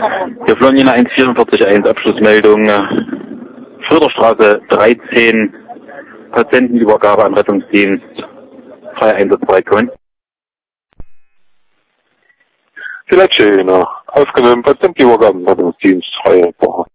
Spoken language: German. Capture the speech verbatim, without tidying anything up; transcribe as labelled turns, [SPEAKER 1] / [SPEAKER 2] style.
[SPEAKER 1] Hier Flonjena eins vier vier eins, Abschlussmeldung. Schröderstraße dreizehn, Patientenübergabe an Rettungsdienst. Freier Einsatzbereit kommen.
[SPEAKER 2] Vielleicht schöner. Aufgenommen, Patientenübergabe an Rettungsdienst. Freie Woche.